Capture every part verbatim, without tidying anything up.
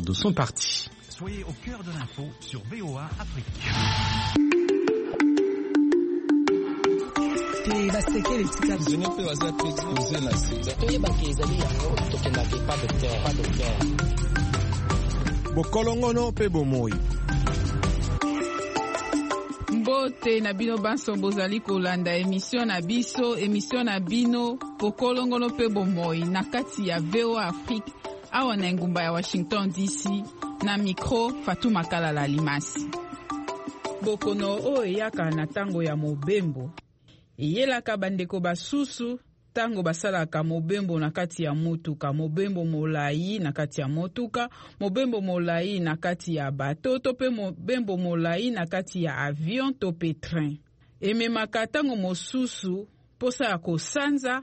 de son parti. Soyez au cœur de l'info sur V O A Afrique. Bokolongono pe bomoi. Mbote na bino banso bozali kolanda émission na biso émission na bino Bokolongono pe bomoi na kati ya V O A Afrique awa na ngumba ya Washington D C na micro Fatou Makala la Limasi. Bokono o eyaka na tango ya mobembo eyelaka bandeko basusu tango basalaka mobembo na kati ya motuka, mobembo molai na kati ya motuka, mobembo molai na kati ya bato to pe mobembo molai na kati ya avion to pe train. Ememaka tango mosusu posa ya kosanza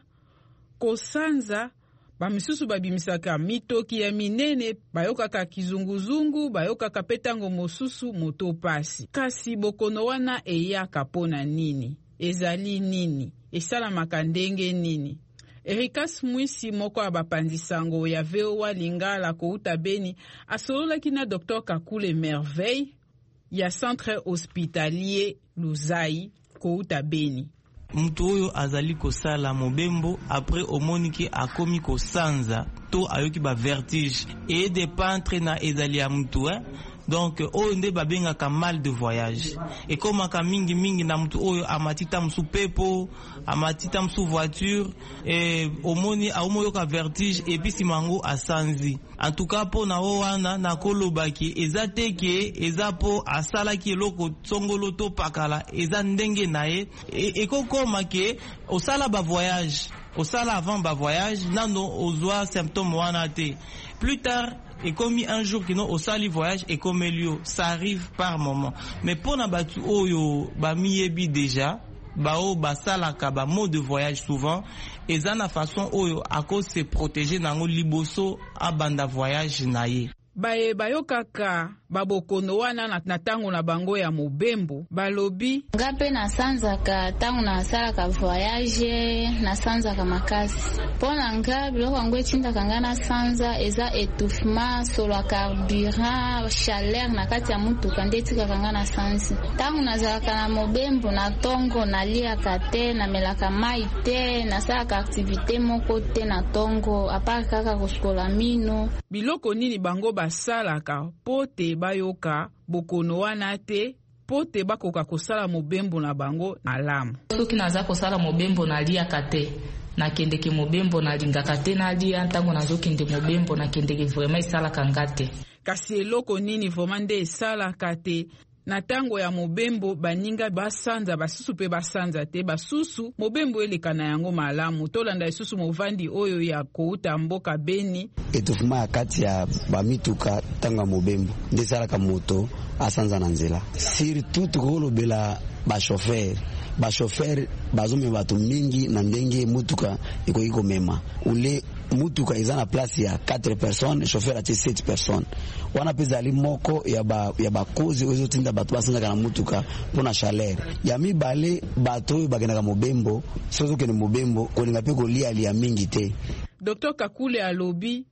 kosanza bamisusu babimisaka mitoki ya minene bayokaka kizunguzungu bayokaka pe tango mosusu moto pasi. Kasi bokono wana eyaka pona nini? Ezali nini? Esalamaka ndenge nini? Erikas Mwisi moko ya bapanzi sango ya V O A Lingala kouta Beni asololaki na Docteur Kakule Merveille ya Centre Hospitalier Luzai kouta Beni. Mtu oyo azali kosala mobembo après omoniki akomi kosanza to ayoki ba vertige et de pantre na ezali ya mtu eh? Donc oyo nde babengaka mal de voyage ekomaka mingi mingi na mtu oyo amatita msu pepo amatita msu voiture e omoni aomoyoka vertige epi simango asanzi. En tout cas po na wana na kolobaki eza teke eza po asalaki eloko tsongolo to pakala eza ndenge naye ekokoma ke osala ba voyage osala avant ba voyage nano ozwa symptôme wana te. Plus tard et comme un jour qui non au sali voyage et comme lieu ça arrive par moment mais pour na batu oyo ba miyebi déjà ba o ba salaka ba mode de voyage souvent et ça na façon oyo à cause se protéger nango liboso a banda voyage naye baye bayokaka babokono wana na tango na bango ya mobembo balobi ngape na sanzaka tango na salaka voyage na sanzaka makasi pona nga biloko yango etindaka nga na sanza eza étouffement solo carburant chaleur na kati ya mutuka nde etikaka nga na sanzi. Tango nazalaka na mobembo na tongo naliaka te namelaka mai te nasalaka activité moko te na tongo apart kaka kosukola mino. Biloko nini bango basalaka pote bayoka bokono wana te pote bakoka kosala mobembo na bango na lamu? Soki naza kosala mobembo naliaka te nakendeke mobembo nalingaka te nalia ntango nazokende mobembo nakendeke vraiment esalaka nga te. Kasi eloko nini vraiment nde esalaka te na tango ya mobembo baninga basanza basusu pe basanza te basusu mobembo eleka na yango malamu tolanda isusu movandi oyo ya kouta mboka Beni etouffement ya kati ya bamituka tango ya mobembo nde salaka moto asanza na nzela surtout tukolobela ba chauffeur ba chauffeur bazome bato mingi na ndenge mutuka ikoki komema ule mutuka eza na place ya quatre personnes chauffeur ati sept personnes wana peza ali moko ya ba ya bakozi ozo tinda bato basanzaka na mutuka pona chaleur ya mibale bato oyo bakendaka mobembo sozo kene mobembo kolinga pe kolia lia mingi te. Docteur Kakule alobi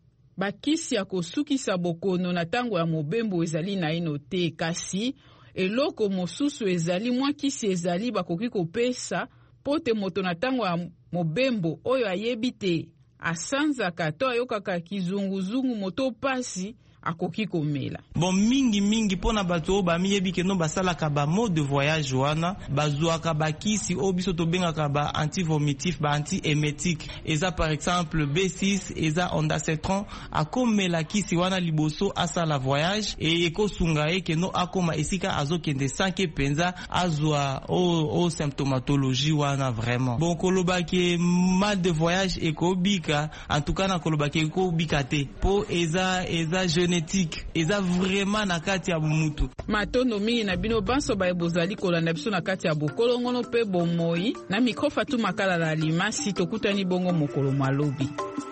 bakisi ya kosukisa bokono na tango ya mobembo ezali na ino te kasi eloko mosusu ezali mwa kisi ezali bakoki kopesa pote moto na tango ya mobembo oyo ayebi te asanzaka to ayokaka kizunguzungu moto pasi akoki komela. Bon mingi mingi pona bato ba miyebi ke no basalaka ba mode de voyage wana bazuaka bakisi obiso to bengaka ba antivomitif ba antiemetique eza par exemple B six eza ondansetron akomela kisi wana liboso asala voyage e ekosunga e ke no akoma esika azokende sanke penza azwa o, o symptomatologie wana vraiment. Bon kolobaki mal de voyage ekobika en tout cas na kolobaki ekobika te po eza eza génétique eza vraiment na kati ya mutu. Matondo mingi na bino banso ba ebozali kolanda biso na kati ya bokolongono pe bomoi na micro Fatou Makala la Limasi tokutani bongo mokolo malobi.